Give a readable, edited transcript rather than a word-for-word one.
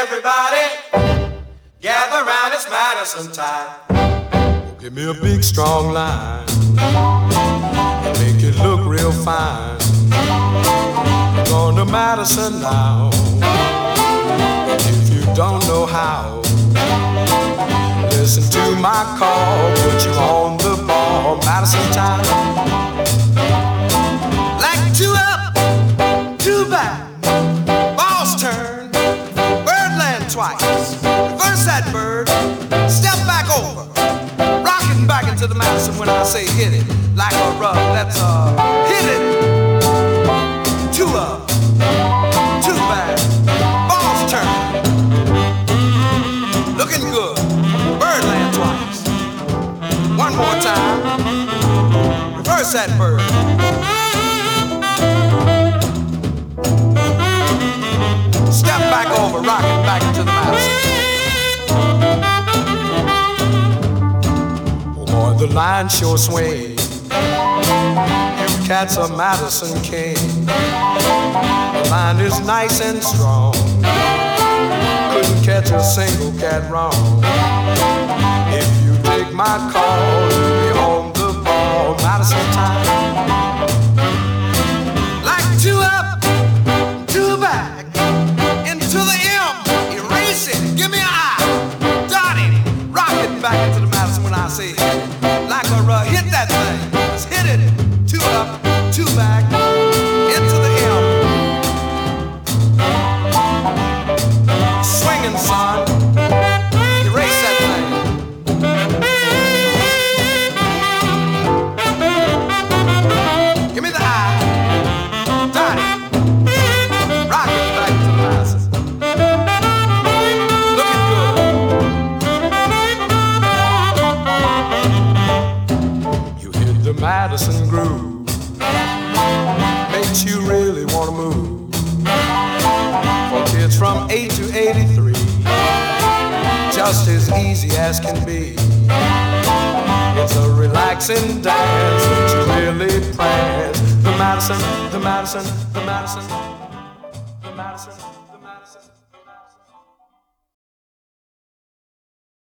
everybody, gather round, it's Madison time. Give me a big strong line and make it look real fine. We're going to Madison now. If you don't know how, listen to my call, put you on the ball. Madison time. Like two up, two back, ball's turn, birdland twice. Reverse that bird, step back over, rockin' back into the Madison when I say hit it. Like a rug, let's hit it. Two up, two back, ball's turn. Looking good, birdland twice. One more time, reverse that bird. Step back over, rockin' back into the Madison. Oh boy, the line sure swing. You cats are Madison king. The line is nice and strong. Couldn't catch a single cat wrong. If you take my call, you'll be on the ball. Madison time. Like two up, two back, into the M, erase it, give me an I, dot it, rock it back into the Madison when I say hit it. Like a hit that thing, let's hit it, two up, two back, into the M. Swinging, son, erase that thing. Give me the I, dot it, rock it back to the Madison. Looking good. You hit the Madison groove, makes you really wanna move. For kids from 8 to 83, just as easy as can be. It's a relaxing dance that you really prance. The Madison, the Madison, the Madison, the Madison.